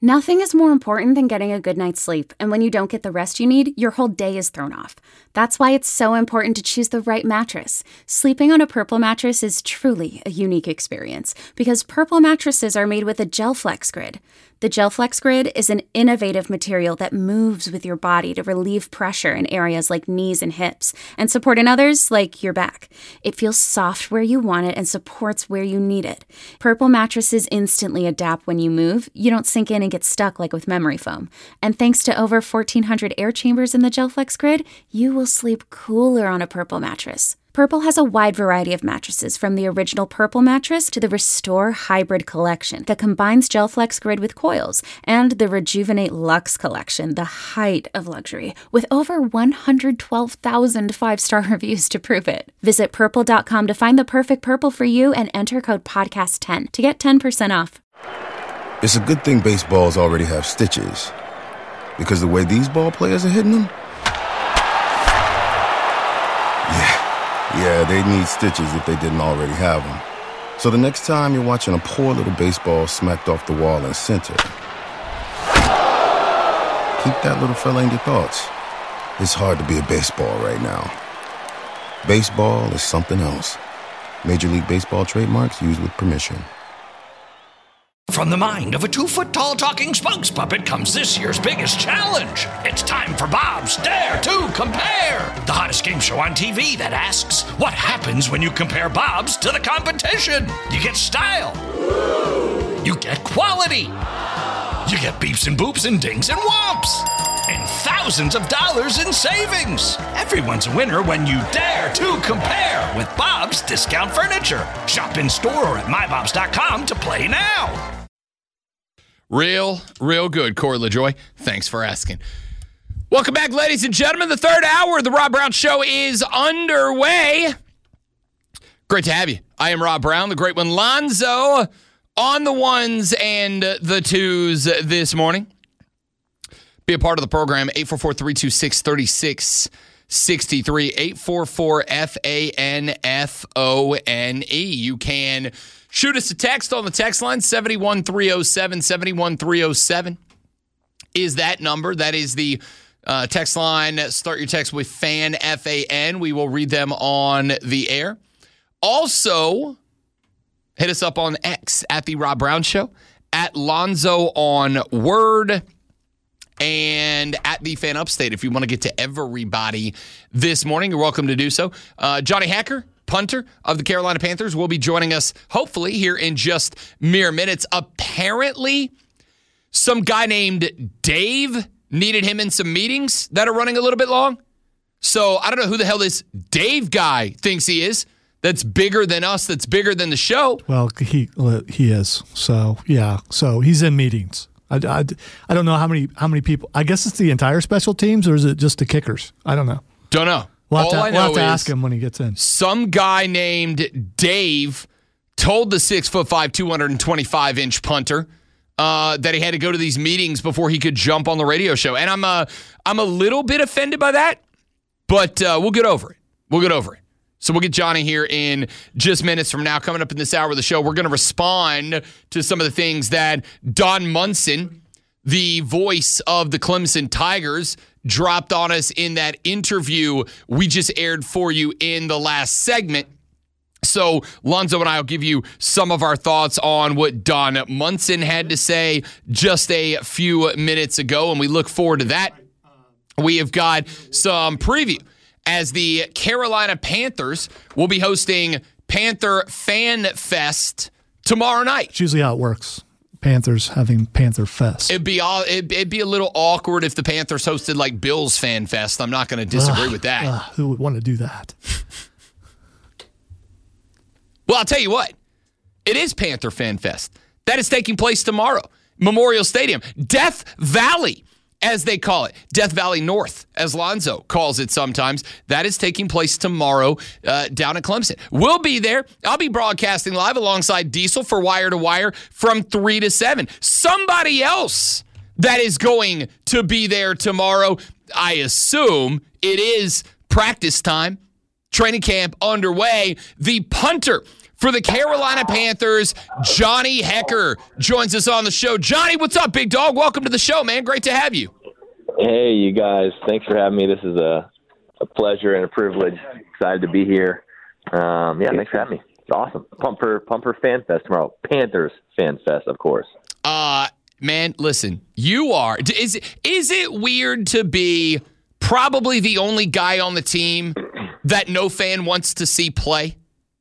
Nothing is more important than getting a good night's sleep, and when you don't get the rest you need, your whole day is thrown off. That's why it's so important to choose the right mattress. Sleeping on a Purple mattress is truly a unique experience, because Purple mattresses are made with a GelFlex Grid. The GelFlex Grid is an innovative material that moves with your body to relieve pressure in areas like knees and hips, and support in others like your back. It feels soft where you want it and supports where you need it. Purple mattresses instantly adapt when you move. You don't sink in and get stuck like with memory foam. And thanks to over 1,400 air chambers in the GelFlex Grid, you will sleep cooler on a Purple mattress. Purple has a wide variety of mattresses, from the original Purple mattress to the Restore Hybrid collection that combines GelFlex Grid with coils, and the Rejuvenate Luxe collection, the height of luxury, with over 112,000 five-star reviews to prove it. Visit Purple.com to find the perfect Purple for you and enter code PODCAST10 to get 10% off. It's a good thing baseballs already have stitches, because the way these ball players are hitting them, yeah, they need stitches if they didn't already have them. So the next time you're watching a poor little baseball smacked off the wall in center, keep that little fella in your thoughts. It's hard to be a baseball right now. Baseball is something else. Major League Baseball trademarks used with permission. From the mind of a 2-foot-tall talking spokes puppet comes this year's biggest challenge. It's time for Bob's Dare to Compare, the hottest game show on TV that asks, what happens when you compare Bob's to the competition? You get style. You get quality. You get beeps and boops and dings and whomps. And thousands of dollars in savings. Everyone's a winner when you dare to compare with Bob's Discount Furniture. Shop in store or at mybobs.com to play now. Real good, Corey LaJoy. Thanks for asking. Welcome back, ladies and gentlemen. The third hour of the Rob Brown Show is underway. Great to have you. I am Rob Brown, the great one, Lonzo, on the ones and the twos this morning. Be a part of the program, 844-326-3663, 844-FANFONE. You can shoot us a text on the text line, 71307, 71307 is that number. That is the text line. Start your text with FAN, F-A-N. We will read them on the air. Also, hit us up on X at The Rob Brown Show, at Lonzo on Word, and at The Fan Upstate. If you want to get to everybody this morning, you're welcome to do so. Johnny Hacker, punter of the Carolina Panthers, will be joining us hopefully here in just mere minutes. Apparently, some guy named Dave needed him in some meetings that are running a little bit long. So I don't know who the hell this Dave guy thinks he is. That's bigger than us. That's bigger than the show. Well, he is. So yeah. So he's in meetings. I don't know how many people. I guess it's the entire special teams, or is it just the kickers? I don't know. Don't know. We'll have to ask him when he gets in. Some guy named Dave told the 6'5", 225-inch punter that he had to go to these meetings before he could jump on the radio show. And I'm a little bit offended by that, but we'll get over it. So we'll get Johnny here in just minutes from now. Coming up in this hour of the show, we're going to respond to some of the things that Don Munson, the voice of the Clemson Tigers, dropped on us in that interview we just aired for you in the last segment. So Lonzo and I will give you some of our thoughts on what Don Munson had to say just a few minutes ago, and we look forward to that. We have got some preview as the Carolina Panthers will be hosting Panther Fan Fest tomorrow night. It's usually how it works. Panthers having Panther Fest. It'd be a little awkward if the Panthers hosted like Bills Fan Fest. I'm not going to disagree with that. Who would want to do that? Well, I'll tell you what. It is Panther Fan Fest. That is taking place tomorrow. Memorial Stadium. Death Valley, as they call it. Death Valley North, as Lonzo calls it sometimes. That is taking place tomorrow down at Clemson. We'll be there. I'll be broadcasting live alongside Diesel for Wire to Wire from 3 to 7. Somebody else that is going to be there tomorrow, I assume it is practice time. Training camp underway. The punter for the Carolina Panthers, Johnny Hekker joins us on the show. Johnny, what's up, big dog? Welcome to the show, man. Great to have you. Hey, you guys. Thanks for having me. This is a pleasure and a privilege. Excited to be here. Thanks for having me. It's awesome. Pumper Fan Fest tomorrow. Panthers Fan Fest, of course. Man, listen, you are. Is it weird to be probably the only guy on the team that no fan wants to see play?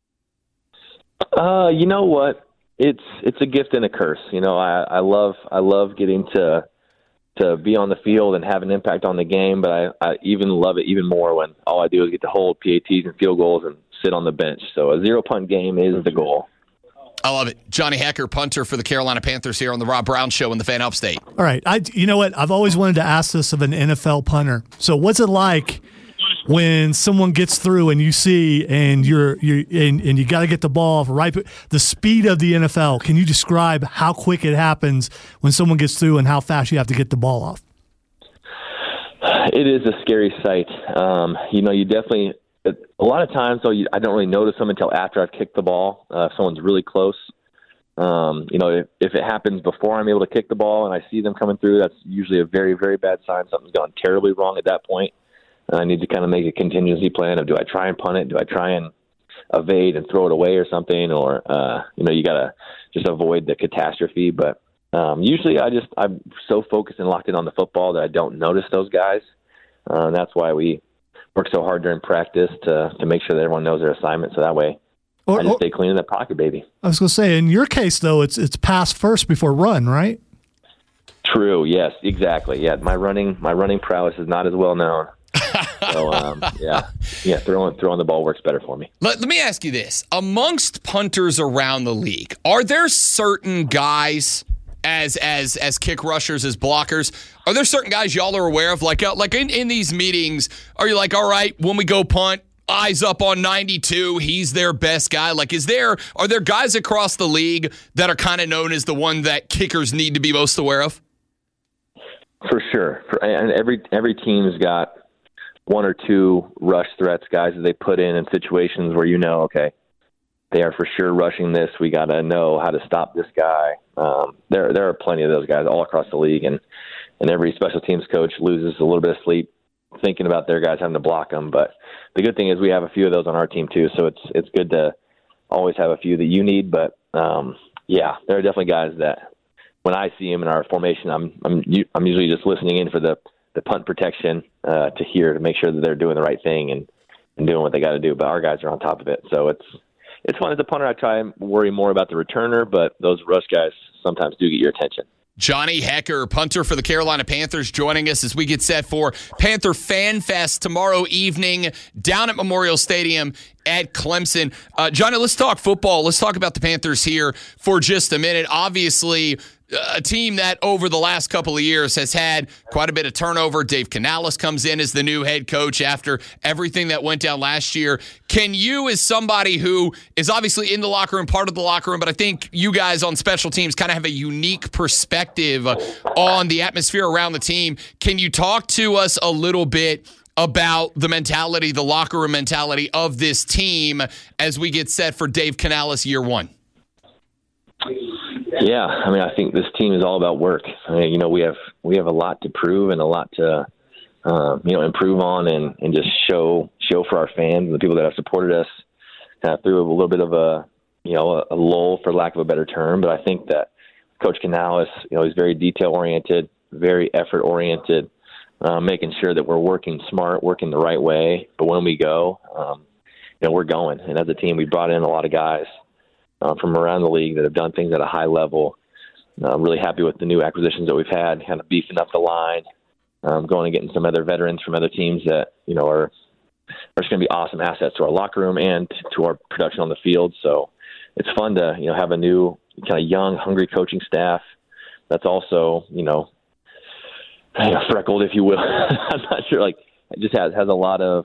You know what? It's a gift and a curse. You know, I love getting to be on the field and have an impact on the game, but I even love it even more when all I do is get to hold PATs and field goals and sit on the bench. So a 0-punt game is the goal. I love it. Johnny Hekker, punter for the Carolina Panthers here on the Rob Brown Show in the Fan Upstate. All right. You know what? I've always wanted to ask this of an NFL punter. So what's it like when someone gets through and you see and you got to get the ball right, the speed of the NFL? Can you describe how quick it happens when someone gets through and how fast you have to get the ball off? It is a scary sight. You definitely – a lot of times, though, I don't really notice them until after I've kicked the ball. If someone's really close. If it happens before I'm able to kick the ball and I see them coming through, that's usually a very, very bad sign. Something's gone terribly wrong at that point. I need to kind of make a contingency plan of, do I try and punt it? Do I try and evade and throw it away or something? Or, you got to just avoid the catastrophe. But usually I'm so focused and locked in on the football that I don't notice those guys. That's why we work so hard during practice to make sure that everyone knows their assignment. So that way I just stay clean in that pocket, baby. I was going to say, in your case, though, it's pass first before run, right? True. Yes, exactly. Yeah. My running prowess is not as well known. So, throwing the ball works better for me. Let me ask you this. Amongst punters around the league, are there certain guys as kick rushers, as blockers, are there certain guys y'all are aware of? Like in these meetings, are you like, all right, when we go punt, eyes up on 92, he's their best guy? Like, are there guys across the league that are kind of known as the one that kickers need to be most aware of? For sure. And every team's got one or two rush threats, guys that they put in situations where okay, they are for sure rushing this. We got to know how to stop this guy. There are plenty of those guys all across the league, and every special teams coach loses a little bit of sleep thinking about their guys having to block them. But the good thing is we have a few of those on our team too, so it's good to always have a few that you need. But there are definitely guys that when I see them in our formation, I'm usually just listening in for the punt protection to make sure that they're doing the right thing and doing what they got to do. But our guys are on top of it, so it's fun as a punter. I try and worry more about the returner, but those rush guys sometimes do get your attention. Johnny Hekker, punter for the Carolina Panthers, joining us as we get set for Panther Fan Fest tomorrow evening down at Memorial Stadium at Clemson. Johnny, let's talk football. Let's talk about the Panthers here for just a minute. Obviously, a team that over the last couple of years has had quite a bit of turnover. Dave Canales comes in as the new head coach after everything that went down last year. Can you, as somebody who is obviously in the locker room, part of the locker room, but I think you guys on special teams kind of have a unique perspective on the atmosphere around the team, can you talk to us a little bit about the mentality, the locker room mentality of this team as we get set for Dave Canales year one? Yeah, I think this team is all about work. We have a lot to prove and a lot to improve on and just show for our fans and the people that have supported us. Kind of through a little bit of a lull, for lack of a better term. But I think that Coach Canales, he's very detail oriented, very effort oriented, making sure that we're working smart, working the right way. But when we go, we're going. And as a team, we brought in a lot of guys from around the league that have done things at a high level. I'm really happy with the new acquisitions that we've had, kind of beefing up the line, going and getting some other veterans from other teams that, are just going to be awesome assets to our locker room and to our production on the field. So it's fun to, have a new kind of young, hungry coaching staff that's also, freckled, if you will. I'm not sure, it just has a lot of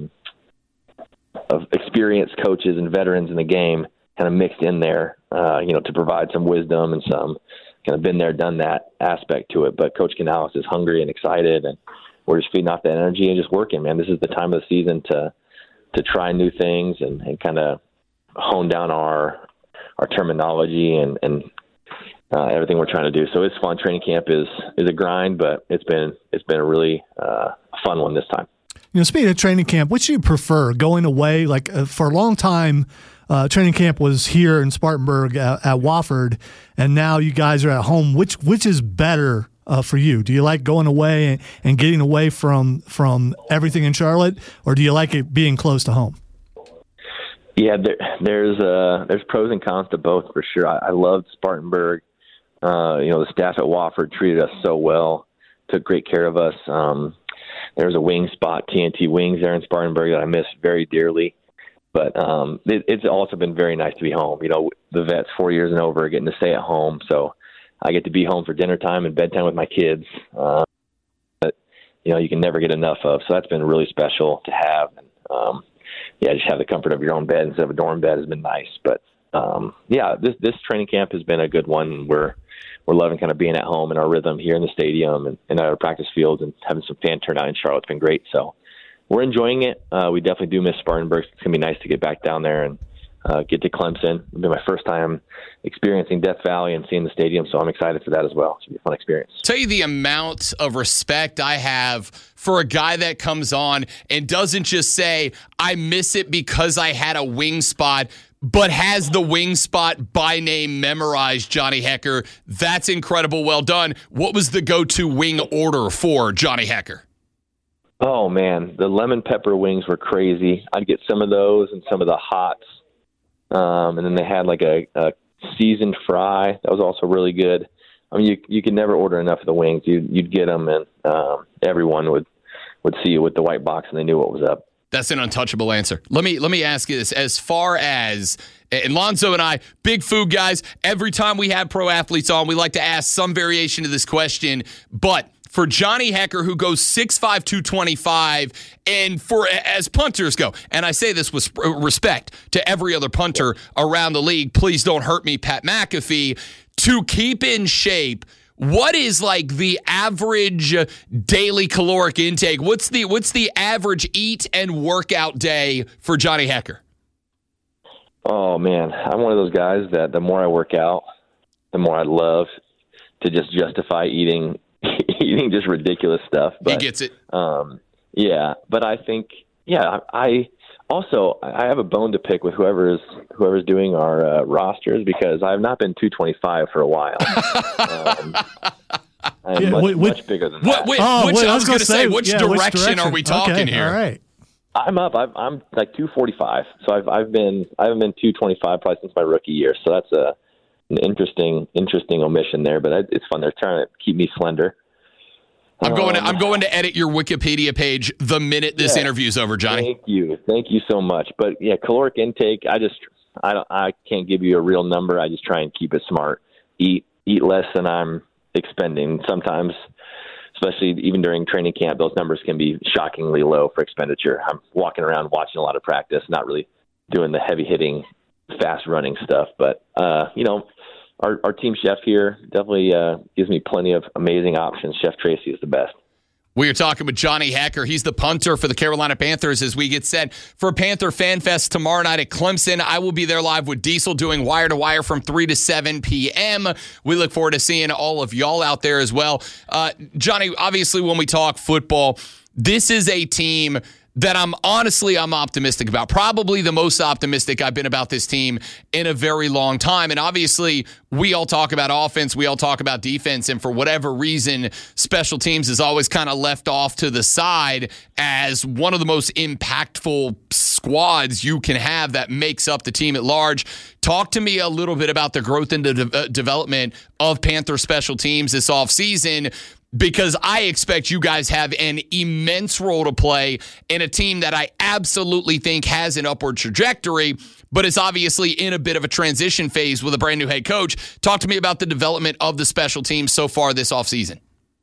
experienced coaches and veterans in the game kind of mixed in there, to provide some wisdom and some kind of been there, done that aspect to it. But Coach Canales is hungry and excited, and we're just feeding off that energy and just working, man. This is the time of the season to try new things and kind of hone down our terminology and everything we're trying to do. So it's fun. Training camp is a grind, but it's been a really fun one this time. Speaking of training camp, which do you prefer, going away? Like for a long time, training camp was here in Spartanburg at Wofford, and now you guys are at home. Which is better for you? Do you like going away and getting away from everything in Charlotte, or do you like it being close to home? Yeah, there's pros and cons to both for sure. I loved Spartanburg. The staff at Wofford treated us so well, took great care of us. There's a wing spot, TNT Wings, there in Spartanburg that I miss very dearly. But it's also been very nice to be home. The vets 4 years and over are getting to stay at home, so I get to be home for dinner time and bedtime with my kids. That you can never get enough of. So that's been really special to have. And, just have the comfort of your own bed instead of a dorm bed has been nice. But this training camp has been a good one. We're loving kind of being at home in our rhythm here in the stadium and at our practice fields, and having some fan turnout in Charlotte. It's been great. So we're enjoying it. We definitely do miss Spartanburg. It's going to be nice to get back down there and get to Clemson. It'll be my first time experiencing Death Valley and seeing the stadium, so I'm excited for that as well. It's going to be a fun experience. Tell you the amount of respect I have for a guy that comes on and doesn't just say, I miss it because I had a wing spot, but has the wing spot by name memorized, Johnny Hekker. That's incredible. Well done. What was the go-to wing order for Johnny Hekker? Oh, man, the lemon pepper wings were crazy. I'd get some of those and some of the hots. And then they had like a seasoned fry. That was also really good. I mean, you could never order enough of the wings. You'd get them, and everyone would see you with the white box, and they knew what was up. That's an untouchable answer. Let me ask you this. As far as, and Lonzo and I, big food guys, every time we have pro athletes on, we like to ask some variation of this question. But for Johnny Hekker, who goes 6'5", 225, and as punters go, and I say this with respect to every other punter around the league, please don't hurt me, Pat McAfee, to keep in shape, what is like the average daily caloric intake? What's the average eat and workout day for Johnny Hekker? Oh, man, I'm one of those guys that the more I work out, the more I love to just justify eating just ridiculous stuff. But, he gets it. But I think, I have a bone to pick with whoever's doing our rosters, because I have not been 225 for a while. I'm much bigger than that. I was going to say, which direction are we talking here? All right. I'm up. I'm like 245. So I haven't been 225 probably since my rookie year. So that's an interesting omission there, but it's fun. They're trying to keep me slender. I'm going to edit your Wikipedia page the minute this interview's over, Johnny. Thank you so much. But yeah, caloric intake. I can't give you a real number. I just try and keep it smart. Eat less than I'm expending. Sometimes, especially even during training camp, those numbers can be shockingly low for expenditure. I'm walking around watching a lot of practice, not really doing the heavy hitting, fast running stuff. But Our team chef here definitely gives me plenty of amazing options. Chef Tracy is the best. We are talking with Johnny Hekker. He's the punter for the Carolina Panthers as we get set for Panther Fan Fest tomorrow night at Clemson. I will be there live with Diesel doing Wire to Wire from 3 to 7 p.m. We look forward to seeing all of y'all out there as well. Johnny, obviously when we talk football, this is a team that I'm optimistic about. Probably the most optimistic I've been about this team in a very long time. And obviously, we all talk about offense, we all talk about defense, and for whatever reason, special teams is always kind of left off to the side as one of the most impactful squads you can have that makes up the team at large. Talk to me a little bit about the growth and development of Panther special teams this offseason, because I expect you guys have an immense role to play in a team that I absolutely think has an upward trajectory, but is obviously in a bit of a transition phase with a brand new head coach. Talk to me about the development of the special teams so far this offseason.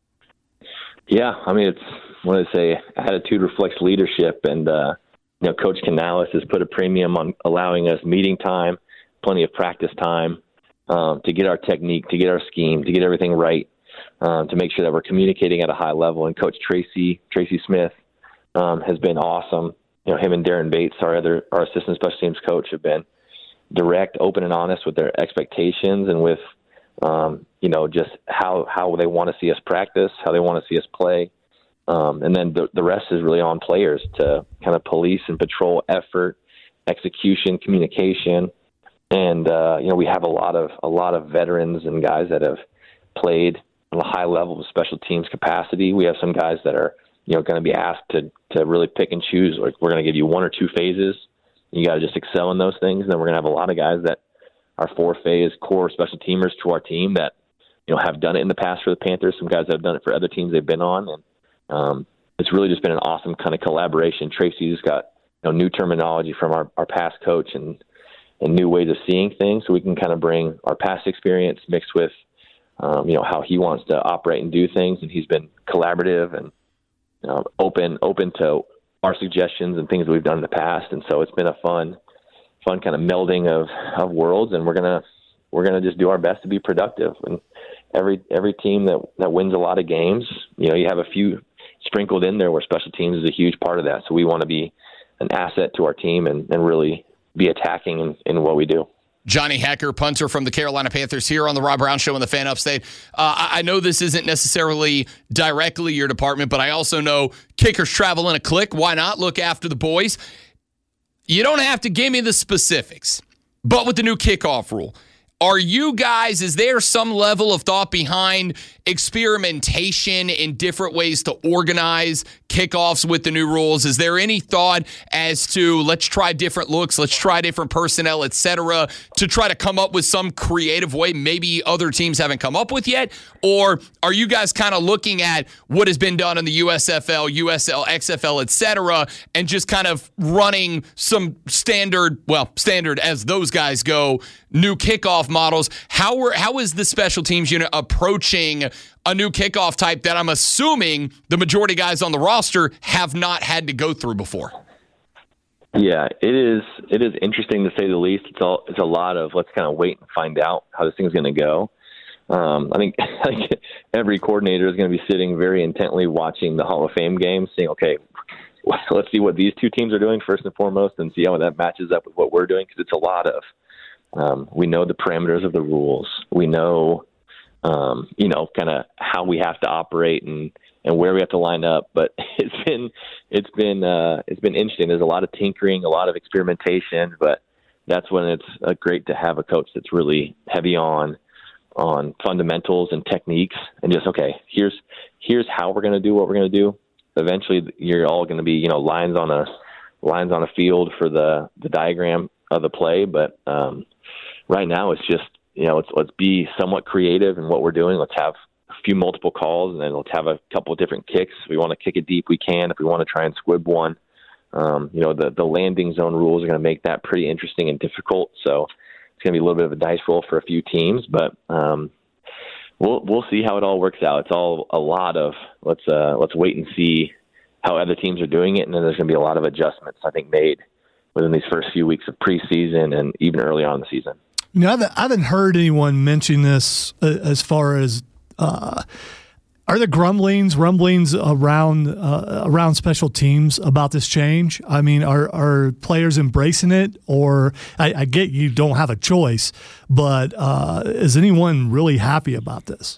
Yeah, I mean, attitude reflects leadership, and Coach Canales has put a premium on allowing us meeting time, plenty of practice time to get our technique, to get our scheme, to get everything right. To make sure that we're communicating at a high level. And Coach Tracy Smith has been awesome. Him and Darren Bates, our assistant special teams coach, have been direct, open, and honest with their expectations and with, just how they want to see us practice, how they want to see us play. And then the rest is really on players to kind of police and patrol effort, execution, communication. And, we have a lot of veterans and guys that have played on a high level of special teams capacity. We have some guys that are, going to be asked to really pick and choose. Like, we're going to give you 1 or 2 phases. You got to just excel in those things. And then we're going to have a lot of guys that are 4-phase core special teamers to our team that, have done it in the past for the Panthers. Some guys that have done it for other teams they've been on. And it's really just been an awesome kind of collaboration. Tracy's got, new terminology from our past coach and new ways of seeing things. So we can kind of bring our past experience mixed with, how he wants to operate and do things. And he's been collaborative and open to our suggestions and things that we've done in the past. And so it's been a fun kind of melding of worlds. And we're gonna just do our best to be productive. And every team that wins a lot of games, you have a few sprinkled in there where special teams is a huge part of that. So we want to be an asset to our team and really be attacking in what we do. Johnny Hekker, punter from the Carolina Panthers, here on the Rob Brown Show on the Fan Upstate. I know this isn't necessarily directly your department, but I also know kickers travel in a clique. Why not look after the boys? You don't have to give me the specifics, but with the new kickoff rule, is there some level of thought behind experimentation in different ways to organize kickoffs with the new rules? Is there any thought as to let's try different looks, let's try different personnel, etc., to try to come up with some creative way maybe other teams haven't come up with yet? Or are you guys kind of looking at what has been done in the USFL, USL, XFL, etc., and just kind of running some standard as those guys go, new kickoff models? How is the special teams unit approaching a new kickoff type that I'm assuming the majority of guys on the roster have not had to go through before? Yeah, it is interesting to say the least. It's a lot of let's kind of wait and find out how this thing's going to go. I think every coordinator is going to be sitting very intently watching the Hall of Fame game, saying, okay, let's see what these two teams are doing first and foremost and see how that matches up with what we're doing, because it's a lot of we know the parameters of the rules. We know, kind of how we have to operate and where we have to line up. But it's been interesting. There's a lot of tinkering, a lot of experimentation, but that's when it's great to have a coach that's really heavy on fundamentals and techniques and just, okay, here's how we're going to do what we're going to do. Eventually you're all going to be, lines on a field for the diagram of the play. But right now it's just, let's be somewhat creative in what we're doing. Let's have a few multiple calls, and then let's have a couple of different kicks. If we want to kick it deep, we can. If we want to try and squib one, the landing zone rules are going to make that pretty interesting and difficult. So it's going to be a little bit of a dice roll for a few teams, but we'll see how it all works out. It's all a lot of let's wait and see how other teams are doing it, and then there's going to be a lot of adjustments, I think, made within these first few weeks of preseason and even early on in the season. I haven't heard anyone mention this as far as are there rumblings around special teams about this change? I mean, are players embracing it, or I get you don't have a choice, but is anyone really happy about this?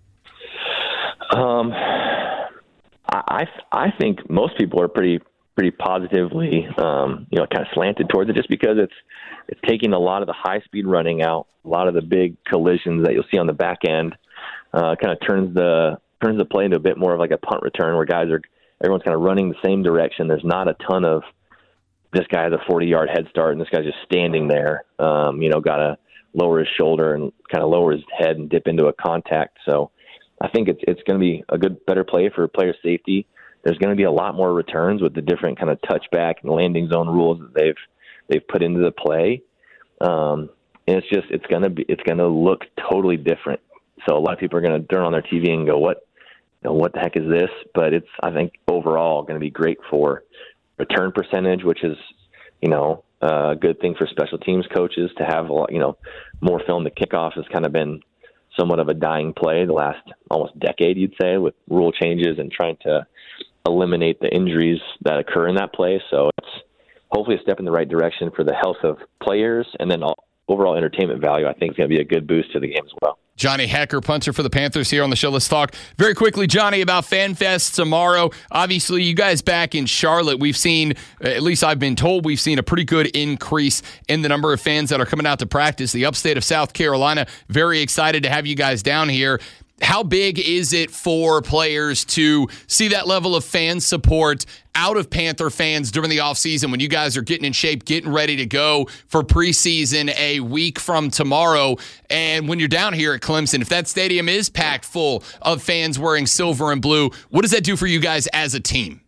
I think most people are pretty positively, kind of slanted towards it, just because it's taking a lot of the high speed running out, a lot of the big collisions that you'll see on the back end, kind of turns the play into a bit more of like a punt return where everyone's kind of running the same direction. There's not a ton of this guy has a 40-yard head start and this guy's just standing there, got to lower his shoulder and kind of lower his head and dip into a contact. So I think it's going to be a better play for player safety. There's going to be a lot more returns with the different kind of touchback and landing zone rules that they've put into the play. And it's going to look totally different. So a lot of people are going to turn on their TV and go, what the heck is this? But it's, I think, overall going to be great for return percentage, which is, a good thing for special teams coaches to have a lot, more film. The kickoff has kind of been somewhat of a dying play the last almost decade, you'd say, with rule changes and trying to eliminate the injuries that occur in that play. So hopefully a step in the right direction for the health of players, and then overall entertainment value. I think is going to be a good boost to the game as well. Johnny Hekker, punter for the Panthers here on the show. Let's talk very quickly, Johnny, about FanFest tomorrow. Obviously, you guys back in Charlotte, we've seen, at least I've been told, we've seen a pretty good increase in the number of fans that are coming out to practice. The upstate of South Carolina, very excited to have you guys down here. How big is it for players to see that level of fan support out of Panther fans during the offseason when you guys are getting in shape, getting ready to go for preseason a week from tomorrow? And when you're down here at Clemson, if that stadium is packed full of fans wearing silver and blue, what does that do for you guys as a team?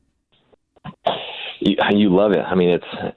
You love it. I mean,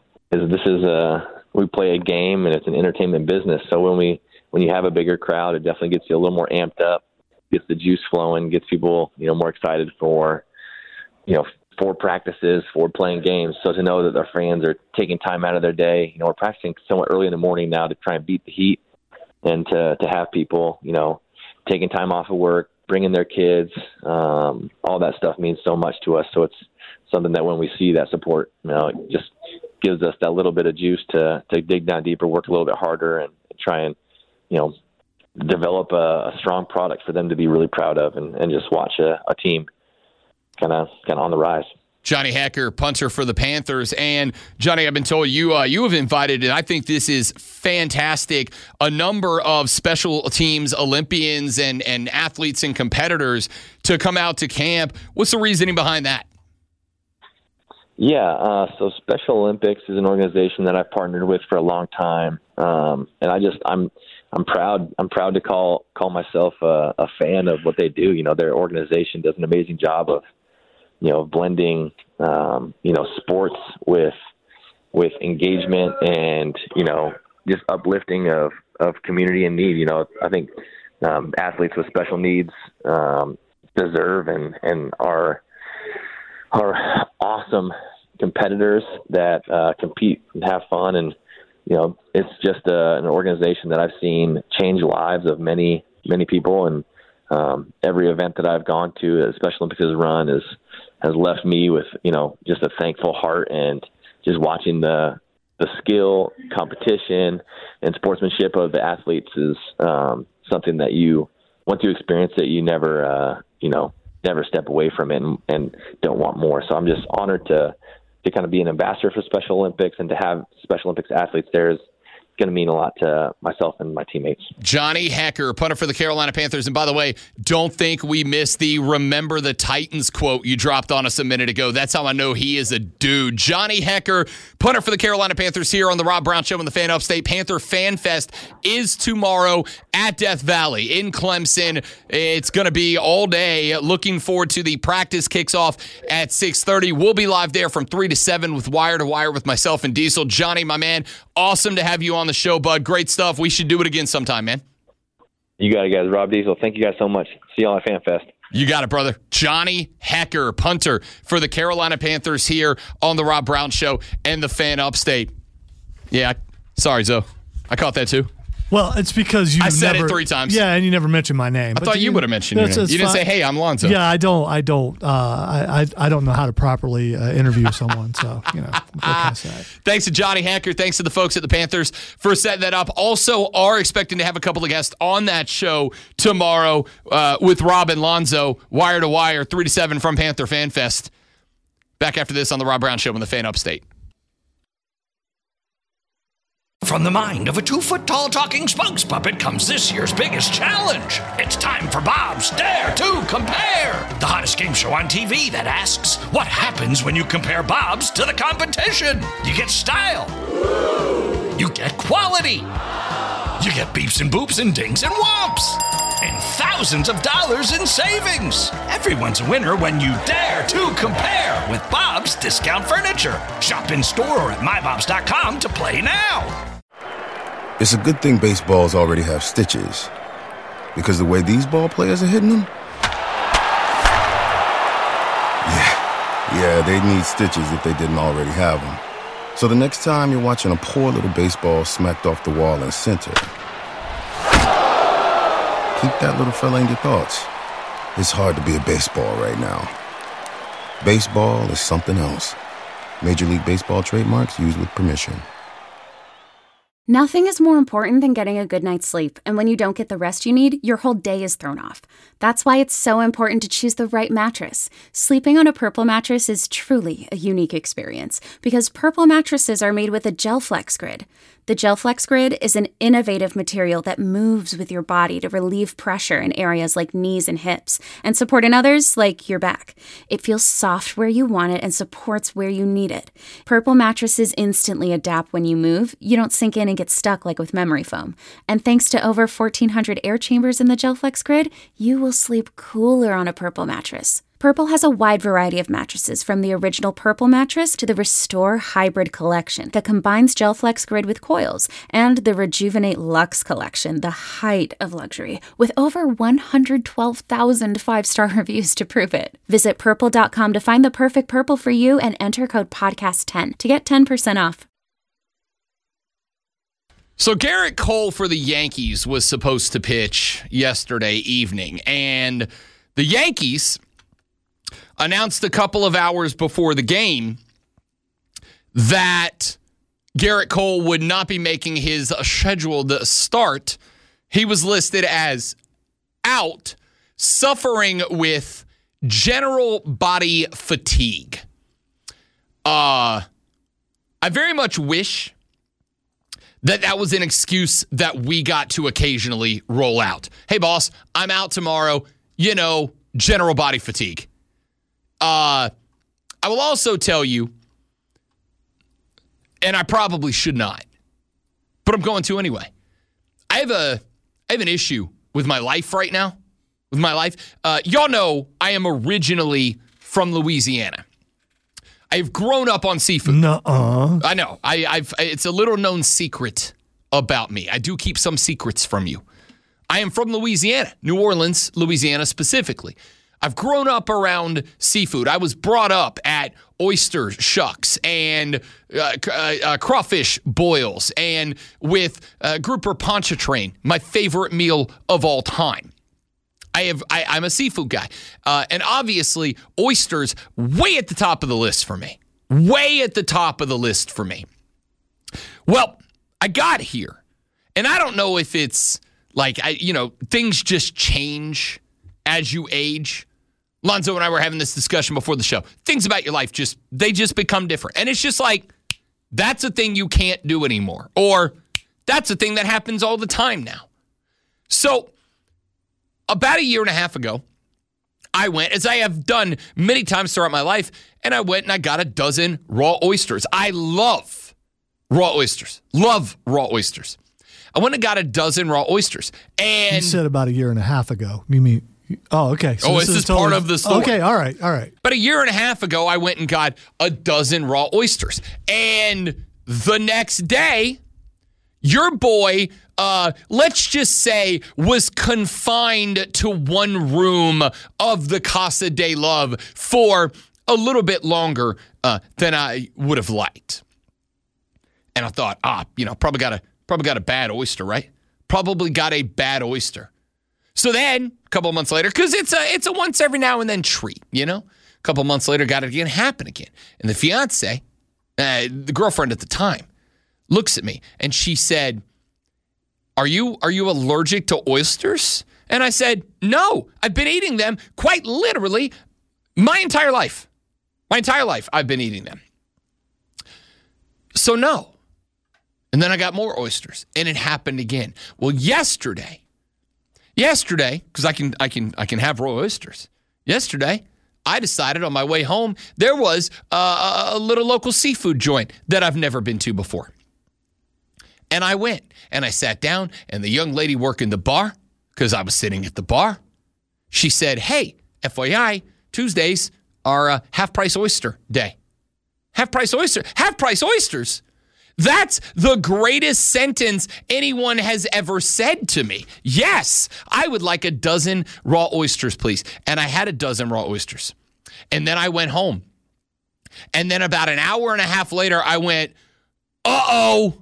we play a game and it's an entertainment business. So when you have a bigger crowd, it definitely gets you a little more amped up. Gets the juice flowing, gets people, more excited for practices, for playing games. So to know that their fans are taking time out of their day, we're practicing somewhat early in the morning now to try and beat the heat, and to have people, taking time off of work, bringing their kids, all that stuff means so much to us. So it's something that when we see that support, it just gives us that little bit of juice to dig down deeper, work a little bit harder, and try and, develop a strong product for them to be really proud of, and just watch a team kind of on the rise. Johnny Hekker, punter for the Panthers. And Johnny, I've been told you have invited, and I think this is fantastic, a number of special teams, Olympians, and athletes and competitors to come out to camp. What's the reasoning behind that? Yeah, so Special Olympics is an organization that I've partnered with for a long time, and I'm proud to call myself a fan of what they do. Their organization does an amazing job of blending sports with engagement and just uplifting of community in need. I think athletes with special needs deserve and are awesome competitors that compete and have fun, and it's just an organization that I've seen change lives of many, many people. And every event that I've gone to that Special Olympics has run has left me with, just a thankful heart, and just watching the skill, competition, and sportsmanship of the athletes is something that once you experience it, you never step away from it and don't want more. So I'm just honored to kind of be an ambassador for Special Olympics, and to have Special Olympics athletes there is going to mean a lot to myself and my teammates. Johnny Hekker, punter for the Carolina Panthers. And by the way, don't think we missed the "Remember the Titans" quote you dropped on us a minute ago. That's how I know he is a dude. Johnny Hekker, punter for the Carolina Panthers, here on the Rob Brown Show on the Fan Upstate. Panther Fan Fest is tomorrow at Death Valley in Clemson. It's going to be all day. Looking forward to the practice. Kicks off at 6:30. We'll be live there from 3 to 7 with Wire to Wire with myself and Diesel. Johnny, my man, awesome to have you on the show, bud. Great stuff. We should do it again sometime, man. You got it, guys. Rob Diesel, thank you guys so much. See you all at FanFest. You got it, brother. Johnny Hekker, punter for the Carolina Panthers, here on the Rob Brown Show and the Fan Upstate. Yeah, sorry, Zoe. I caught that too. Well, it's because I said it 3 times. Yeah, and you never mentioned my name. I thought you would have mentioned your name. You didn't say, "Hey, I'm Lonzo." Yeah, I don't know how to properly interview someone. So, what can I say? Thanks to Johnny Hekker. Thanks to the folks at the Panthers for setting that up. Also, are expecting to have a couple of guests on that show tomorrow with Rob and Lonzo, Wire to Wire, 3 to 7 from Panther Fan Fest. Back after this on the Rob Brown Show on the Fan Upstate. From the mind of a 2-foot-tall talking spokes puppet comes this year's biggest challenge. It's time for Bob's Dare to Compare, the hottest game show on TV that asks, what happens when you compare Bob's to the competition? You get style. You get quality. You get beeps and boops and dings and whomps. And thousands of dollars in savings. Everyone's a winner when you dare to compare with Bob's Discount Furniture. Shop in store or at mybobs.com to play now. It's a good thing baseballs already have stitches, because the way these ball players are hitting them, yeah, they need stitches if they didn't already have them. So the next time you're watching a poor little baseball smacked off the wall in center, keep that little fella in your thoughts. It's hard to be a baseball right now. Baseball is something else. Major League Baseball trademarks used with permission. Nothing is more important than getting a good night's sleep, and when you don't get the rest you need, your whole day is thrown off. That's why it's so important to choose the right mattress. Sleeping on a Purple mattress is truly a unique experience because Purple mattresses are made with a GelFlex Grid. The GelFlex Grid is an innovative material that moves with your body to relieve pressure in areas like knees and hips and support in others like your back. It feels soft where you want it and supports where you need it. Purple mattresses instantly adapt when you move. You don't sink in and get stuck like with memory foam. And thanks to over 1,400 air chambers in the GelFlex Grid, you will sleep cooler on a Purple mattress. Purple has a wide variety of mattresses, from the original Purple mattress to the Restore Hybrid collection that combines GelFlex Grid with coils, and the Rejuvenate Luxe collection, the height of luxury, with over 112,000 five-star reviews to prove it. Visit Purple.com to find the perfect Purple for you and enter code podcast10 to get 10% off. So Garrett Cole for the Yankees was supposed to pitch yesterday evening, and the Yankees announced a couple of hours before the game that Garrett Cole would not be making his scheduled start. He was listed as out, suffering with general body fatigue. I very much wish that was an excuse that we got to occasionally roll out. Hey, boss, I'm out tomorrow. General body fatigue. I will also tell you, and I probably should not, but I'm going to anyway. I have an issue with my life right now. With my life, y'all know I am originally from Louisiana. I've grown up on seafood. Nuh-uh. I know. It's a little known secret about me. I do keep some secrets from you. I am from Louisiana, New Orleans, Louisiana specifically. I've grown up around seafood. I was brought up at oyster shucks and crawfish boils and with grouper pontchartrain, my favorite meal of all time. I'm a seafood guy. And obviously, oysters, way at the top of the list for me. Way at the top of the list for me. Well, I got here, and I don't know if it's like, things just change as you age. Lonzo and I were having this discussion before the show. Things about your life they just become different. And it's just like, that's a thing you can't do anymore. Or that's a thing that happens all the time now. So about a year and a half ago, I went, as I have done many times throughout my life, and I went and I got a dozen raw oysters. I love raw oysters. Love raw oysters. I went and got a dozen raw oysters. And you said about a year and a half ago. You mean... Oh, okay. So this is part of the story. Okay, all right. But a year and a half ago, I went and got a dozen raw oysters. And the next day, your boy, let's just say, was confined to one room of the Casa de Love for a little bit longer than I would have liked. And I thought, probably got a bad oyster, right? Probably got a bad oyster. So then, a couple of months later, because it's a once every now and then treat, A couple of months later, got it again, happen again. And the fiance, the girlfriend at the time, looks at me and she said, Are you allergic to oysters? And I said, no, I've been eating them quite literally my entire life. My entire life, I've been eating them. So no. And then I got more oysters, and it happened again. Well, yesterday, because I can have raw oysters. Yesterday, I decided on my way home there was a little local seafood joint that I've never been to before. And I went, and I sat down, and the young lady working the bar, because I was sitting at the bar, she said, hey, FYI, Tuesdays are half-price oyster day. Half-price oysters? That's the greatest sentence anyone has ever said to me. Yes, I would like a dozen raw oysters, please. And I had a dozen raw oysters. And then I went home. And then about an hour and a half later, I went, uh-oh.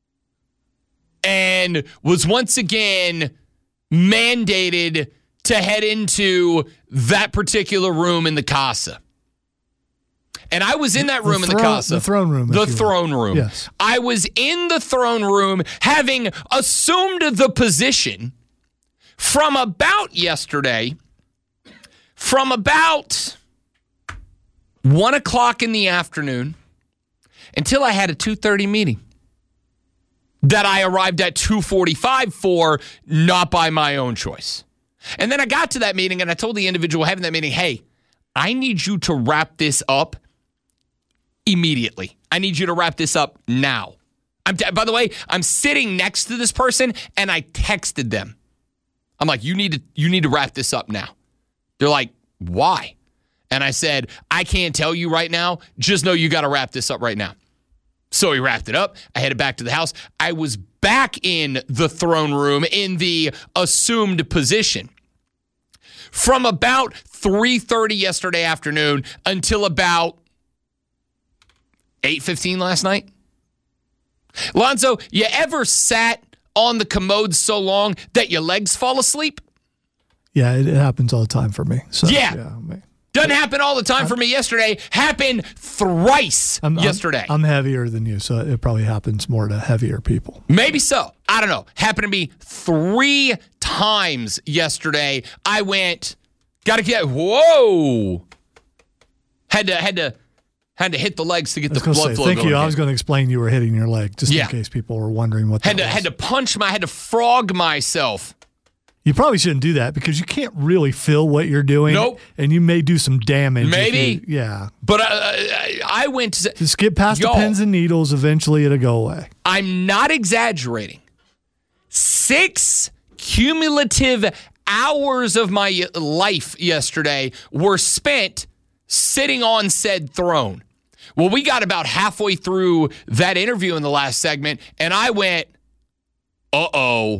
And was once again mandated to head into that particular room in the Casa. And I was in that room in the casa. The throne room. The throne room. Yes. I was in the throne room having assumed the position from about yesterday, from about 1 o'clock in the afternoon until I had a 2:30 meeting that I arrived at 2:45 for, not by my own choice. And then I got to that meeting and I told the individual having that meeting, hey, I need you to wrap this up immediately. I need you to wrap this up now. By the way, I'm sitting next to this person and I texted them. I'm like, you need to wrap this up now. They're like, why? And I said, I can't tell you right now. Just know you got to wrap this up right now. So he wrapped it up. I headed back to the house. I was back in the throne room in the assumed position from about 3:30 yesterday afternoon until about 8:15 last night. Lonzo, you ever sat on the commode so long that your legs fall asleep? Yeah, it happens all the time for me. So, yeah. Doesn't happen all the time for me yesterday. Happened thrice yesterday. I'm heavier than you, so it probably happens more to heavier people. Maybe so. I don't know. Happened to me 3 times yesterday. I went, gotta get, whoa. Had to hit the legs to get the blood flow going. Thank you. I was going to explain you were hitting your leg, just in case people were wondering what that was. Had to frog myself. You probably shouldn't do that because you can't really feel what you're doing. Nope. And you may do some damage. Maybe. Yeah. But I went to... Just get past the pins and needles. Eventually it'll go away. I'm not exaggerating. 6 cumulative hours of my life yesterday were spent sitting on said throne. Well, we got about halfway through that interview in the last segment, and I went, uh-oh,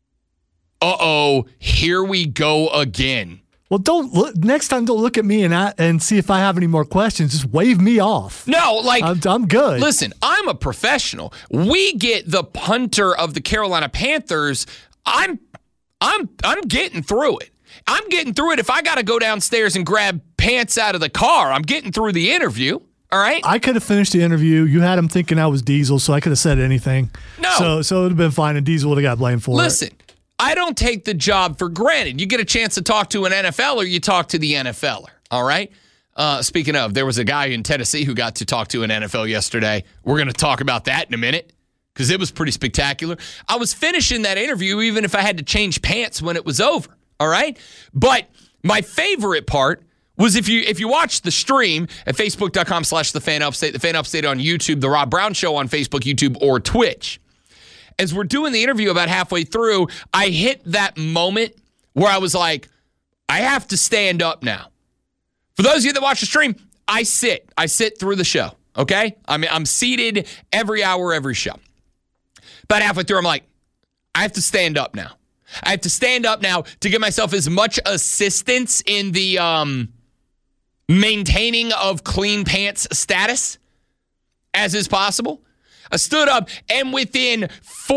here we go again. Well, don't look next time. Don't look at me and see if I have any more questions. Just wave me off. No, like I'm good. Listen, I'm a professional. We get the punter of the Carolina Panthers. I'm getting through it. I'm getting through it. If I got to go downstairs and grab pants out of the car, I'm getting through the interview. All right. I could have finished the interview. You had him thinking I was Diesel, so I could have said anything. No. So it would have been fine, and Diesel would have got blamed for it. Listen. I don't take the job for granted. You get a chance to talk to an NFLer, you talk to the NFLer, all right? Speaking of, there was a guy in Tennessee who got to talk to an NFL yesterday. We're going to talk about that in a minute because it was pretty spectacular. I was finishing that interview even if I had to change pants when it was over, all right? But my favorite part was if you watch the stream at facebook.com/thefanupstate, the Fan Upstate on YouTube, the Rob Brown Show on Facebook, YouTube, or Twitch. As we're doing the interview about halfway through, I hit that moment where I was like, I have to stand up now. For those of you that watch the stream, I sit through the show, okay? I'm seated every hour, every show. About halfway through, I'm like, I have to stand up now. I have to stand up now to give myself as much assistance in the maintaining of clean pants status as is possible. I stood up, and within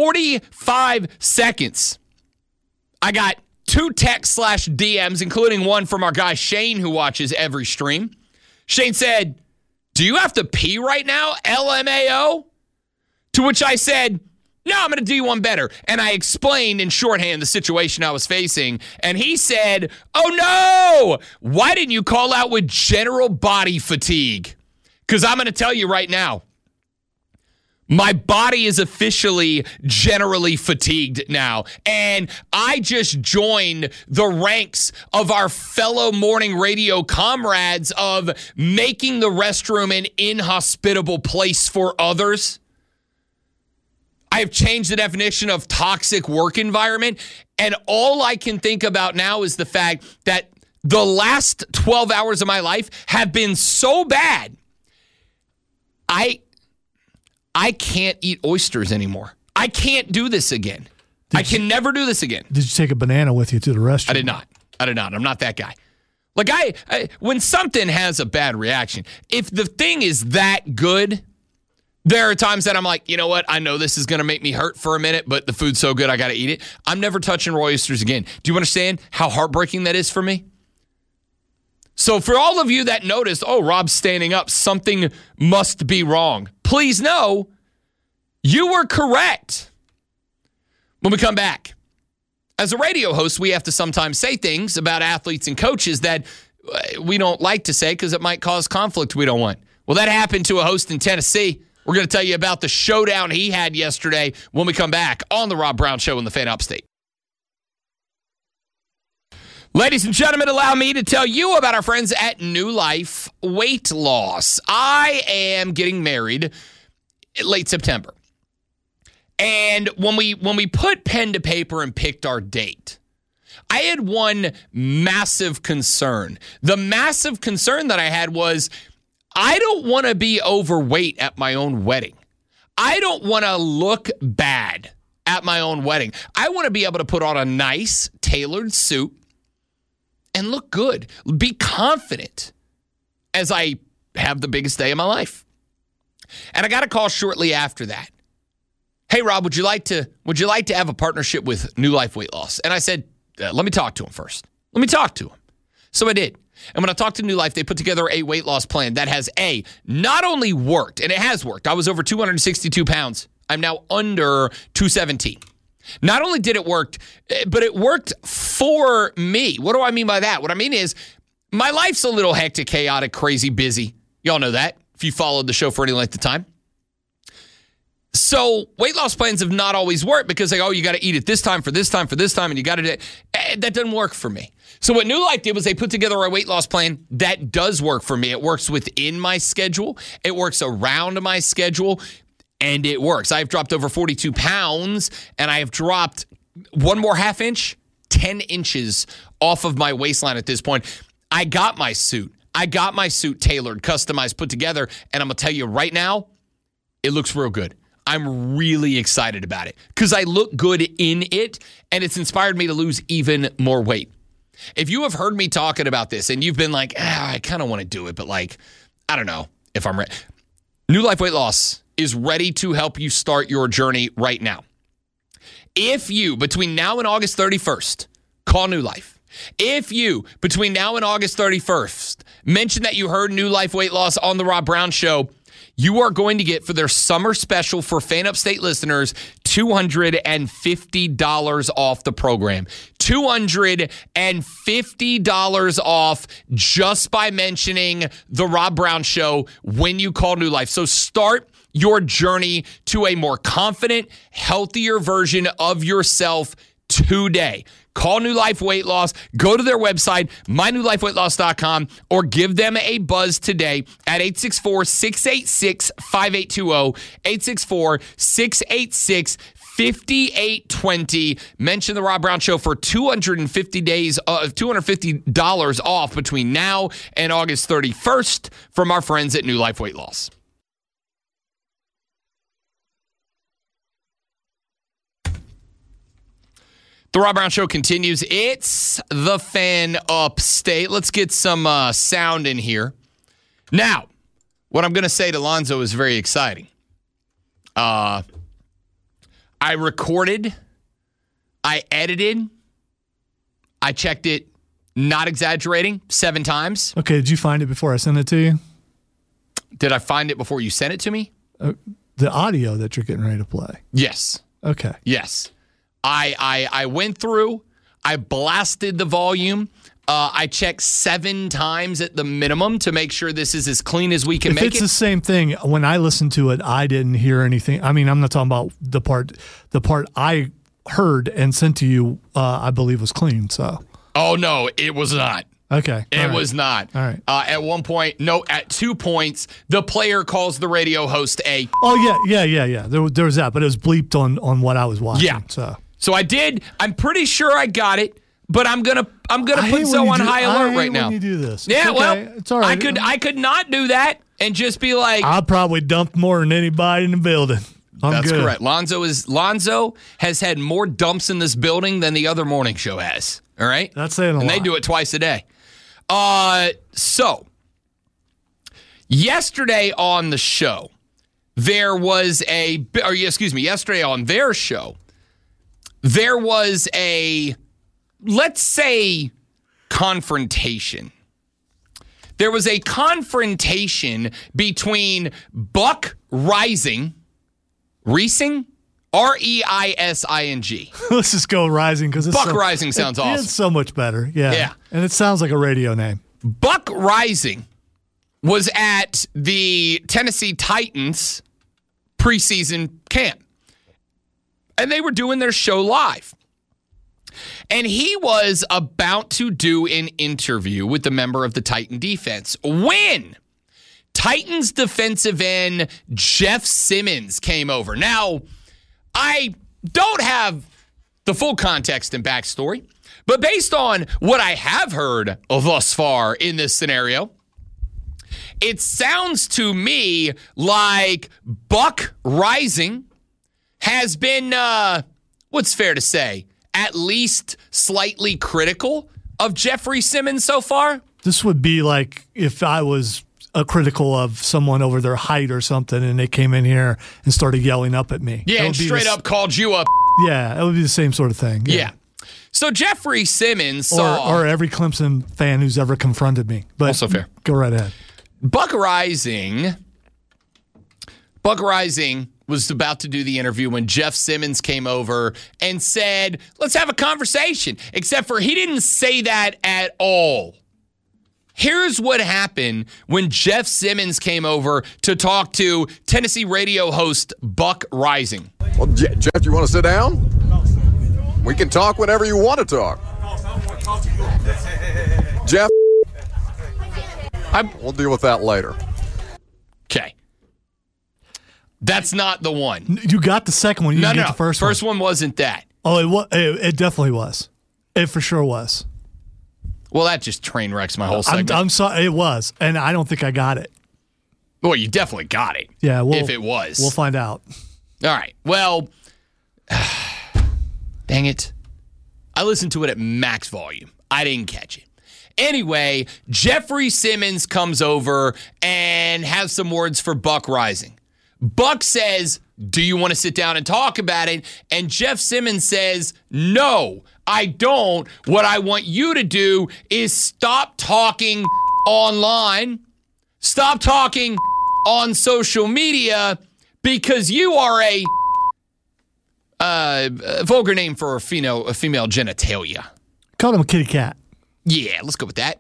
45 seconds, I got 2 text/DMs, including one from our guy Shane, who watches every stream. Shane said, "Do you have to pee right now, LMAO?" To which I said, "No, I'm going to do you one better." And I explained in shorthand the situation I was facing. And he said, "Oh, no! Why didn't you call out with general body fatigue?" Because I'm going to tell you right now, my body is officially generally fatigued now, and I just joined the ranks of our fellow morning radio comrades of making the restroom an inhospitable place for others. I have changed the definition of toxic work environment, and all I can think about now is the fact that the last 12 hours of my life have been so bad, I can't eat oysters anymore. I can't do this again. I can never do this again. Did you take a banana with you to the restroom? I did not. I'm not that guy. Like when something has a bad reaction, if the thing is that good, there are times that I'm like, you know what? I know this is going to make me hurt for a minute, but the food's so good, I got to eat it. I'm never touching raw oysters again. Do you understand how heartbreaking that is for me? So for all of you that noticed, oh, Rob's standing up, something must be wrong. Please know you were correct. When we come back, as a radio host, we have to sometimes say things about athletes and coaches that we don't like to say because it might cause conflict we don't want. Well, that happened to a host in Tennessee. We're going to tell you about the showdown he had yesterday when we come back on the Rob Brown Show in the Fan Upstate. Ladies and gentlemen, allow me to tell you about our friends at New Life Weight Loss. I am getting married late September. And when we put pen to paper and picked our date, I had one massive concern. The massive concern that I had was I don't want to be overweight at my own wedding. I don't want to look bad at my own wedding. I want to be able to put on a nice, tailored suit and look good, be confident as I have the biggest day of my life. And I got a call shortly after that. Hey, Rob, would you like to have a partnership with New Life Weight Loss? And I said, let me talk to him first. Let me talk to him. So I did. And when I talked to New Life, they put together a weight loss plan that has not only worked, and it has worked. I was over 262 pounds. I'm now under 217. Not only did it work, but it worked for me. What do I mean by that? What I mean is my life's a little hectic, chaotic, crazy, busy. Y'all know that if you followed the show for any length of time. So weight loss plans have not always worked because you got to eat it this time for this time for this time, and you got to. That doesn't work for me. So what New Life did was they put together a weight loss plan that does work for me. It works within my schedule. It works around my schedule. And it works. I've dropped over 42 pounds, and I have dropped one more half inch, 10 inches off of my waistline at this point. I got my suit. Tailored, customized, put together, and I'm going to tell you right now, it looks real good. I'm really excited about it because I look good in it, and it's inspired me to lose even more weight. If you have heard me talking about this, and you've been like, I kind of want to do it, but I don't know if I'm ready. New Life Weight Loss is ready to help you start your journey right now. If you, between now and August 31st, call New Life. If you, between now and August 31st, mention that you heard New Life Weight Loss on the Rob Brown Show, you are going to get, for their summer special for Fan Upstate listeners, $250 off the program. $250 off just by mentioning the Rob Brown Show when you call New Life. So start your journey to a more confident, healthier version of yourself today. Call New Life Weight Loss. Go to their website, mynewlifeweightloss.com, or give them a buzz today at 864-686-5820, 864-686-5820. Mention the Rob Brown Show for $250 off between now and August 31st from our friends at New Life Weight Loss. The Rob Brown Show continues. It's the Fan Upstate. Let's get some sound in here. Now, what I'm going to say to Lonzo is very exciting. I recorded, I edited, I checked it, not exaggerating, 7 times. Okay, did you find it before I sent it to you? Did I find it before you sent it to me? The audio that you're getting ready to play. Yes. Okay. Yes. I went through, I blasted the volume. I checked 7 times at the minimum to make sure this is as clean as we can make it. If it's the same thing, when I listened to it, I didn't hear anything. I mean, I'm not talking about the part I heard and sent to you, I believe was clean. So. Oh, no, it was not. Okay. It was not. All right. At one point, at 2 points, the player calls the radio host a. Oh, yeah. There was that, but it was bleeped on what I was watching. Yeah. So I did. I'm pretty sure I got it, but I'm gonna put Zoe on high alert right now. When you do this. Yeah, it's all right. I could not do that and just be like, I probably dumped more than anybody in the building. That's good. Correct. Lonzo has had more dumps in this building than the other morning show has. All right? That's saying a lot. And they do it twice a day. So yesterday on the show, yesterday on their show, there was a, let's say, confrontation. there was a confrontation between Buck Reising, R-E-I-S-I-N-G. Let's just go Rising because Buck Reising sounds awesome. It's so much better. Yeah. And it sounds like a radio name. Buck Reising was at the Tennessee Titans preseason camp, and they were doing their show live. And he was about to do an interview with a member of the Titan defense when Titans defensive end Jeff Simmons came over. Now, I don't have the full context and backstory, but based on what I have heard thus far in this scenario, it sounds to me like Buck Reising has been, what's fair to say, at least slightly critical of Jeffrey Simmons so far. This would be like if I was critical of someone over their height or something and they came in here and started yelling up at me. Yeah, and straight up called you up. Yeah, it would be the same sort of thing. Yeah. So Jeffrey Simmons saw... Or every Clemson fan who's ever confronted me. But also fair. Go right ahead. Buck Reising was about to do the interview when Jeff Simmons came over and said, let's have a conversation. Except for he didn't say that at all. Here's what happened when Jeff Simmons came over to talk to Tennessee radio host Buck Reising. Well, Jeff, you want to sit down? We can talk whenever you want to talk. Jeff, we'll deal with that later. Okay. That's not the one. You got the second one. You didn't get the first one. First one wasn't that. Oh, it definitely was. It for sure was. Well, that just train wrecks my whole segment. I'm sorry. It was. And I don't think I got it. Well, you definitely got it. Yeah. If it was. We'll find out. All right. Well, dang it. I listened to it at max volume. I didn't catch it. Anyway, Jeffrey Simmons comes over and has some words for Buck Reising. Buck says, do you want to sit down and talk about it? And Jeff Simmons says, no, I don't. What I want you to do is stop talking online, stop talking on social media, because you are a vulgar name for a female genitalia. Call him a kitty cat. Yeah, let's go with that.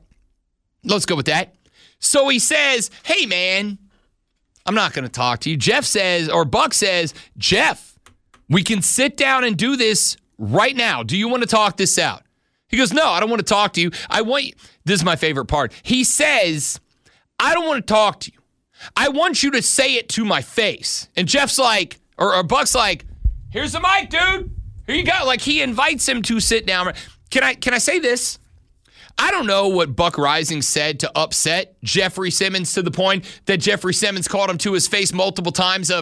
So he says, hey, man, I'm not going to talk to you. Buck says, Jeff, we can sit down and do this right now. Do you want to talk this out? He goes, no, I don't want to talk to you. This is my favorite part. He says, I don't want to talk to you. I want you to say it to my face. And Jeff's like, or Buck's like, here's the mic, dude. Here you go. Like, he invites him to sit down. Can I say this? I don't know what Buck Reising said to upset Jeffrey Simmons to the point that Jeffrey Simmons called him to his face multiple times.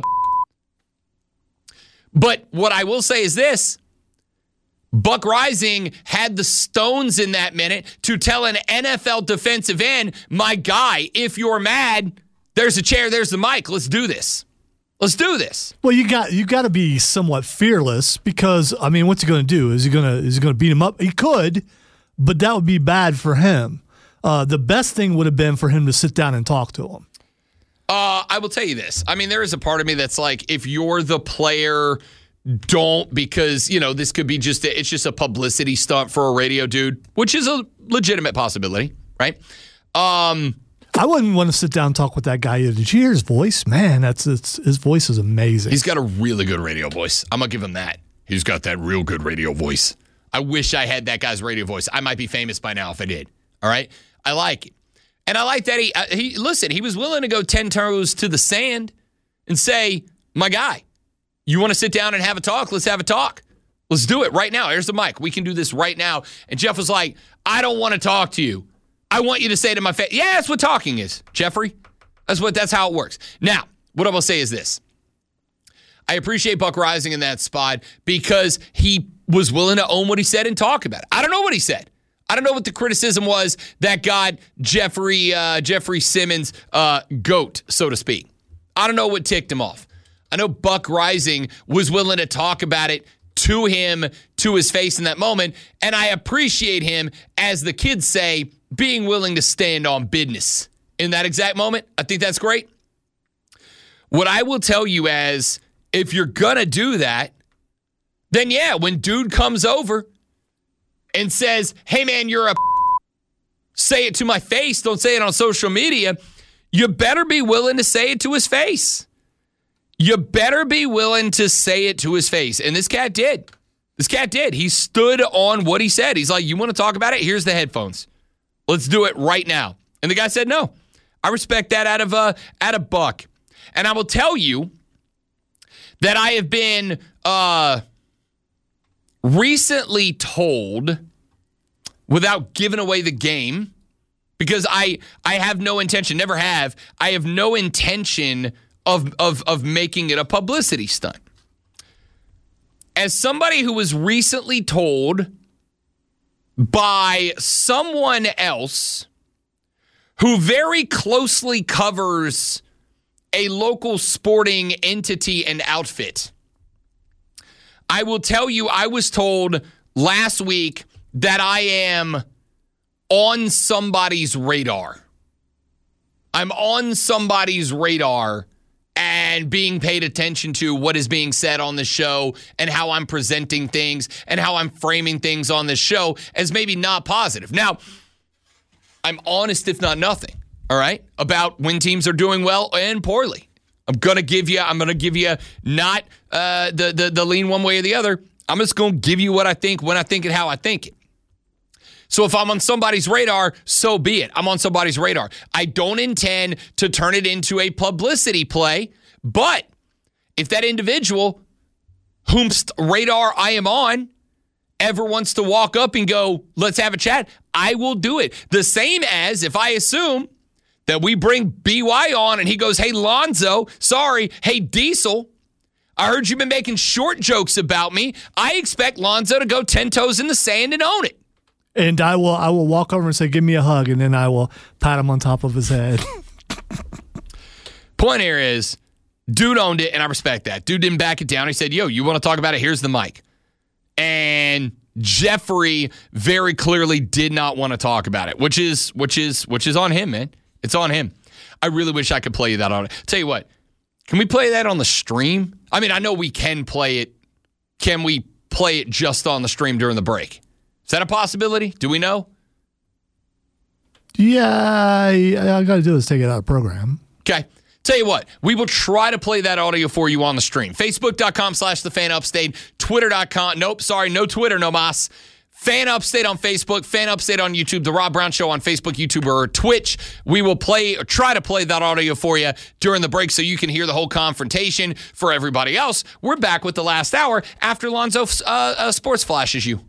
But what I will say is this. Buck Reising had the stones in that minute to tell an NFL defensive end, my guy, if you're mad, there's a chair, there's the mic. Let's do this. Well, you got to be somewhat fearless because, I mean, what's he going to do? Is he going to beat him up? He could. But that would be bad for him. The best thing would have been for him to sit down and talk to him. I will tell you this. I mean, there is a part of me that's like, if you're the player, don't, because, this could be it's just a publicity stunt for a radio dude, which is a legitimate possibility, right? I wouldn't want to sit down and talk with that guy either. Did you hear his voice? Man, his voice is amazing. He's got a really good radio voice. I'm going to give him that. He's got that real good radio voice. I wish I had that guy's radio voice. I might be famous by now if I did. All right? I like it. And I like that he was willing to go 10 toes to the sand and say, my guy, you want to sit down and have a talk? Let's have a talk. Let's do it right now. Here's the mic. We can do this right now. And Jeff was like, I don't want to talk to you. I want you to say to my face, yeah, that's what talking is, Jeffrey. That's how it works. Now, what I will say is this. I appreciate Buck Reising in that spot because he was willing to own what he said and talk about it. I don't know what he said. I don't know what the criticism was that got Jeffrey Simmons goat, so to speak. I don't know what ticked him off. I know Buck Reising was willing to talk about it to him, to his face in that moment, and I appreciate him, as the kids say, being willing to stand on business in that exact moment. I think that's great. What I will tell you is, if you're going to do that, then yeah, when dude comes over and says, hey man, you're a say it to my face, don't say it on social media, you better be willing to say it to his face. You better be willing to say it to his face. And this cat did. He stood on what he said. He's like, you want to talk about it? Here's the headphones. Let's do it right now. And the guy said no. I respect that out of Buck. And I will tell you that I have been recently told, without giving away the game, because I have no intention, never have, I have no intention of making it a publicity stunt. As somebody who was recently told by someone else who very closely covers a local sporting entity and outfit, I will tell you, I was told last week that I am on somebody's radar. I'm on somebody's radar and being paid attention to what is being said on the show and how I'm presenting things and how I'm framing things on this show as maybe not positive. Now, I'm honest, if not nothing, all right, about when teams are doing well and poorly. I'm going to give you not the lean one way or the other. I'm just going to give you what I think, when I think it, how I think it. So if I'm on somebody's radar, so be it. I'm on somebody's radar. I don't intend to turn it into a publicity play, but if that individual whom's radar I am on ever wants to walk up and go, let's have a chat, I will do it. The same as if I assume that we bring BY on and he goes, hey, Lonzo, sorry, hey, Diesel, I heard you've been making short jokes about me. I expect Lonzo to go 10 toes in the sand and own it. And I will walk over and say, give me a hug, and then I will pat him on top of his head. Point here is, dude owned it, and I respect that. Dude didn't back it down. He said, yo, you want to talk about it? Here's the mic. And Jeffrey very clearly did not want to talk about it, which is on him, man. It's on him. I really wish I could play you that on it. Tell you what, can we play that on the stream? I mean, I know we can play it. Can we play it just on the stream during the break? Is that a possibility? Do we know? Yeah, all I got to do is take it out of program. Okay. Tell you what, we will try to play that audio for you on the stream. Facebook.com/thefanupstate, Twitter.com. Nope, sorry, no Twitter, no mas. Fan Upstate on Facebook, Fan Upstate on YouTube, The Rob Brown Show on Facebook, YouTube, or Twitch. We will try to play that audio for you during the break so you can hear the whole confrontation. For everybody else, we're back with the last hour after Lonzo Sports flashes you.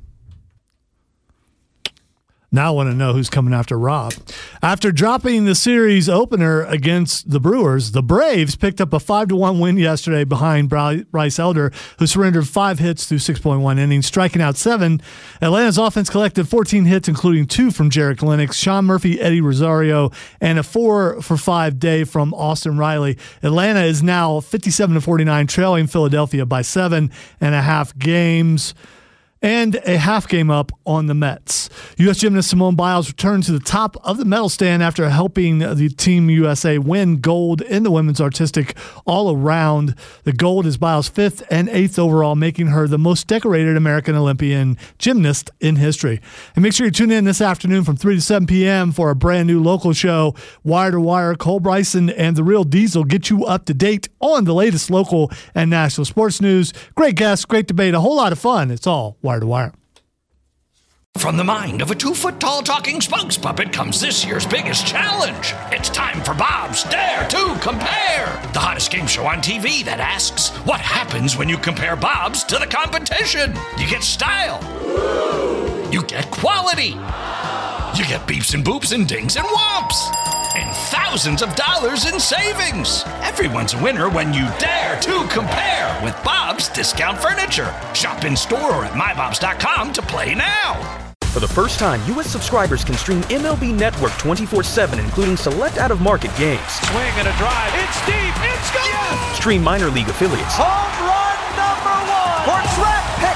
Now I want to know who's coming after Rob. After dropping the series opener against the Brewers, the Braves picked up a 5-1 win yesterday behind Bryce Elder, who surrendered 5 hits through 6.1 innings, striking out 7. Atlanta's offense collected 14 hits, including 2 from Jarek Lennox, Sean Murphy, Eddie Rosario, and a 4-for-5 day from Austin Riley. Atlanta is now 57-49, trailing Philadelphia by 7.5 games. And a half game up on the Mets. U.S. gymnast Simone Biles returned to the top of the medal stand after helping the Team USA win gold in the women's artistic all-around. The gold is Biles' 5th and 8th overall, making her the most decorated American Olympian gymnast in history. And make sure you tune in this afternoon from 3 to 7 p.m. for a brand new local show, Wire to Wire. Cole Bryson and The Real Diesel get you up to date on the latest local and national sports news. Great guests, great debate, a whole lot of fun. It's all Wire to Wire. From the mind of a 2-foot-tall talking spokes puppet comes this year's biggest challenge. It's time for Bob's Dare to Compare, the hottest game show on TV that asks, what happens when you compare Bob's to the competition? You get style. You get quality. You get beeps and boops and dings and whomps. And thousands of dollars in savings. Everyone's a winner when you dare to compare with Bob's Discount Furniture. Shop in store or at mybobs.com to play now. For the first time, U.S. subscribers can stream MLB Network 24/7, including select out-of-market games. Swing and a drive. It's deep. It's gone. Stream minor league affiliates. Home run number 1 for draft pick number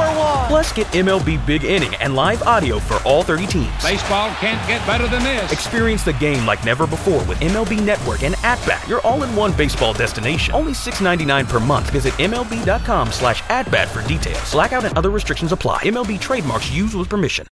1. Plus, get MLB Big Inning and live audio for all 30 teams. Baseball can't get better than this. Experience the game like never before with MLB Network and At-Bat, your all-in-one baseball destination. Only $6.99 per month. Visit MLB.com/at-bat for details. Blackout and other restrictions apply. MLB trademarks used with permission.